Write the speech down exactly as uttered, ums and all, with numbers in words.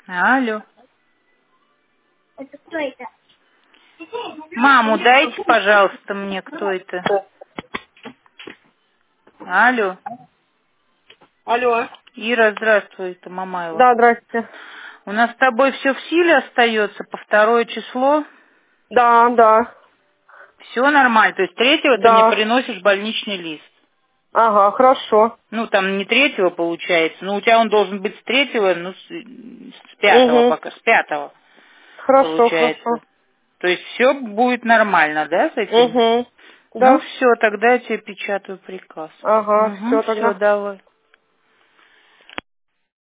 Алло. Это кто это? Маму дайте, пожалуйста, мне, кто это? Алло. Алло. Ира, здравствуй, это Мамаева. Да, здрасте. У нас с тобой все в силе остается по второе число. Да, да, Все нормально. То есть третьего ты мне да. приносишь больничный лист. Ага, хорошо. Ну, там не третьего получается, но у тебя он должен быть с третьего, ну, с, с пятого Угу. пока, с пятого Хорошо, хорошо. получается. То есть все будет нормально, да, с этим? Угу. Ну Да. все, тогда я тебе печатаю приказ. Ага, Угу, все все, тогда. давай.